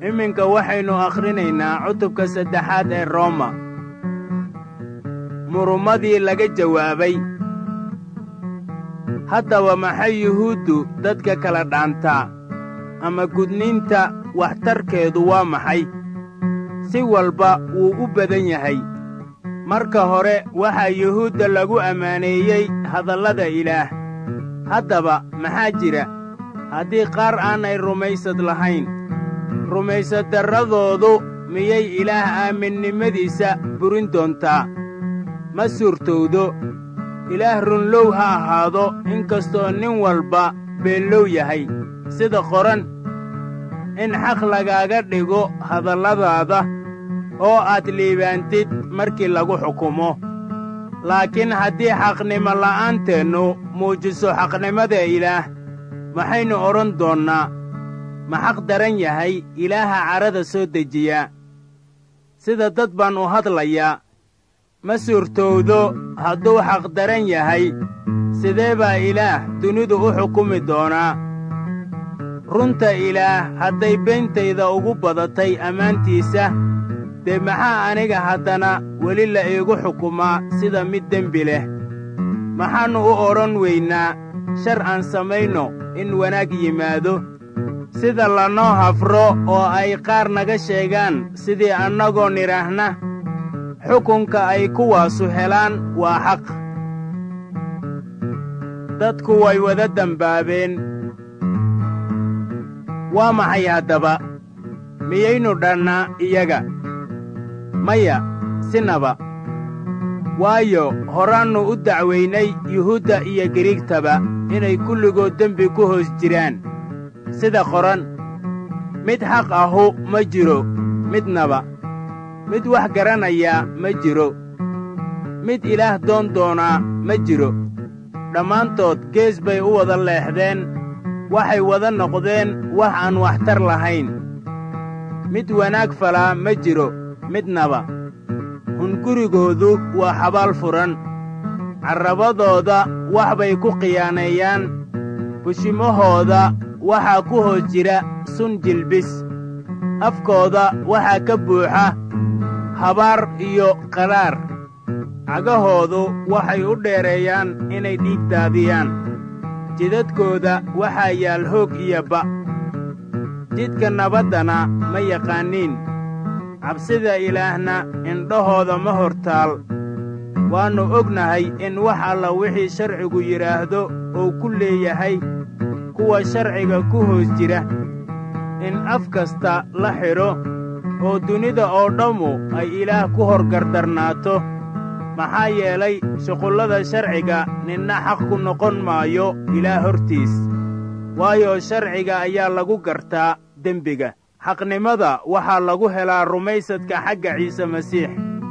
iminka waxaynu akhrinaynaa cutubka 3 ee Rooma. Murumadii laga jawaabay. Haddaba maxay yuhuuddu dadka kala dhaantaa, ama gudniinta waxtarkeedu waa maxay? Si walba wuu u badan yahay. Marka hore waxaa yuhuudda lagu ammaaneeyey hadallada Ilaah. Haddaba maxaa jira haddii qaar aanay rumaysad lahayn? Rumaysaddarradoodu miyay Ilaah aaminnimadiisa burin doontaa? Ma suurtowdo. Ilaah runlow ha ahaado inkastoo nin walba beenlow yahay, sida qoran, in xaq lagaaga dhigo hadalladaada oo aad liibaantid markii lagu xukumo. Laakiin haddii xaqnimo la'aanteennu muujiso xaqnimada Ilaah, maxaynu odhan doonnaa? Ma xaq daran yahay Ilaaha carrada soo dejiya? Sida dad baan u hadlayaa. Ma suurtowdo. Hadduu xaq daran yahay, sidee baa Ilaah dunidu u xukumi doonaa? Runta Ilaah hadday beentayda ugu badatay ammaantiisa, dee maxaa aniga haddana weli la iigu xukumaa sida mid dembi leh? Maxaannu u odhan weynaa shar aan samayno in wanaag yimaado, sida lanoo hafro oo ay qaar naga sheegaan sidii annagoo nidhaahna xukunka ay kuwaasu helaan waa xaq? Dadku way wada dambaabeen. Waa maxay haddaba? Miyaynu dhannaa iyaga? Maya, sinaba. Waayo horaannu u dacwaynay yuhuudda iyo Giriigtaba inay kulligood dembi ku hoos jiraan. Sida qoran, mid xaq ahu ma jiro midnaba. Mid wax garanaya ma jiro. Mid Ilaah doonaa ma jiro. Dhammaantood gees bay u wada leexdeen, waxay wada noqdeen wax aan waxtar lahayn. Mid wanaag falaa ma jiro midnaba. Hungurigoodu waa xabaal furan. Carrabadooda wax bay ku khiyaaneeyaan. Bushimahooda waxaa ku hoos jira sun jilbis. Afkooda waxaa ka buuxa habaar iyo qaraar. Cagahoodu waxay u dheereeyaan inay dhiig daadiyaan. Jidadkooda waxaa yaal hoog iyo ba'. Jidka nabaddana ma yaqaaniin. Cabsida Ilaahna indhahooda ma hortaal. Waannu ognahay in wax alla wixii sharcigu yidhaahdo uu ku leeyahay kuwa sharciga ku hoos jira, in af kasta la xidho oo dunida oo dhammu ay Ilaah ku horgardarnaato. Maxaa yeelay shuqullada sharciga ninna xaq ku noqon maayo Ilaah hortiis. Waayo sharciga ayaa lagu gartaa dembiga. Xaqnimada waxaa lagu helaa rumaysadka xagga Ciise Masiix.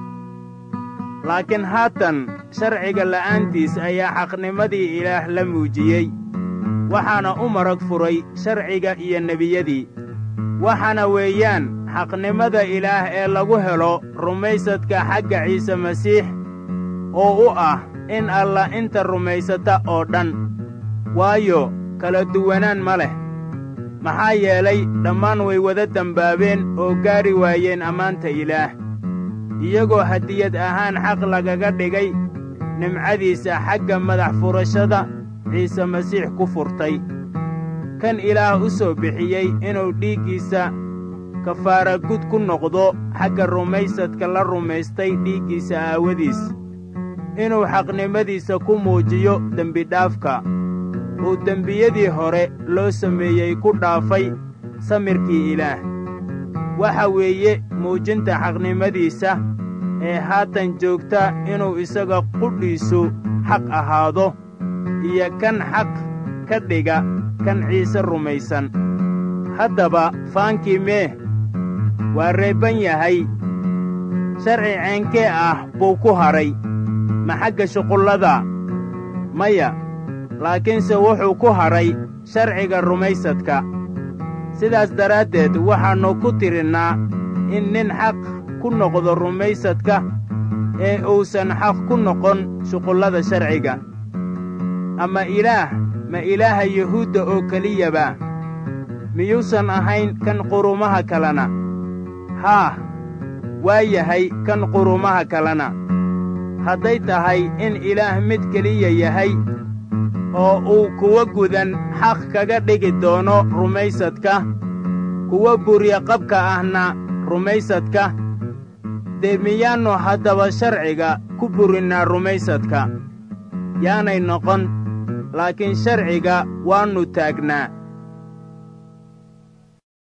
Laakiin haatan sharciga la'aantiis ayaa xaqnimadii Ilaah la muujiyey, waxaana u marag furay sharciga iyo nebiyadii. Waxaana weeyaan xaqnimada Ilaah ee lagu helo rumaysadka xagga Ciise Masiix, oo u ah in alla inta rumaysata oo dhan. Waayo kala duwanaan ma leh. Maxaa yeelay dhammaan way wada dambaabeen oo gaari waayeen ammaanta Ilaah, iyagoo hadiyad ahaan xaq lagaga dhigay nimcadiisa xagga madax furashada Ciise Masiix ku furtay. Kan Ilaah u soo bixiyey inuu dhiiggiisa kafaara gud ku noqdo xagga rumaysadka la rumaystay dhiiggiisa aawadiis, inuu xaqnimadiisa ku muujiyo dembidhaafka uu dembiyadii hore loo sameeyey ku dhaafay samirkii Ilaah. Waxa weeye muujinta xaqnimadiisa ee haatan joogta inuu isaga qudhiisu xaq ahaado, iyo kan xaq ka dhiga kan Ciise rumaysan. Haddaba faankii mee? Waa reebban yahay. Sharci ceenkee ah buu ku haray? Ma xagga shuqullada? Maya, laakiinse wuxuu ku haray sharciga rumaysadka. Sidaas daraaddeed waxaannu ku tirinnaa in nin xaq ku noqdo rumaysadka ee uusan xaq ku noqon shuqullada sharciga. Ama Ilaah ma Ilaaha yuhuudda oo keliyaba? miyuusan ahayn kan qurumaha kalena? haa waa yahay kan qurumaha kalena. hadday tahay in ilaah mid keliya yahay oo uu kuwa gudan xaq kaga dhigi doono rumaysadka, kuwa burya qabka ahna rumaysadka, dee miyaannu haddaba sharciga ku burinnaa rumaysadka? yaanay noqon, laakiin sharciga waannu taagnaa.